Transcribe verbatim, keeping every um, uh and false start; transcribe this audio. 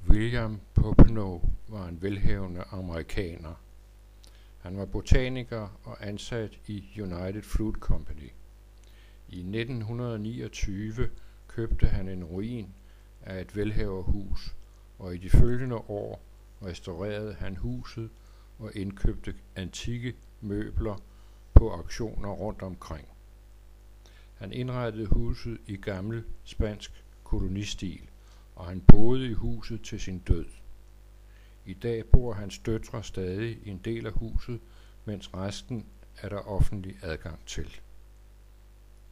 William Popenoe var en velhavende amerikaner. Han var botaniker og ansat i United Fruit Company. I nitten niogtyve købte han en ruin af et velhaverhus, og i de følgende år restaurerede han huset og indkøbte antikke møbler på auktioner rundt omkring. Han indrettede huset i gammel spansk kolonistil, og han boede i huset til sin død. I dag bor hans døtre stadig i en del af huset, mens resten er der offentlig adgang til.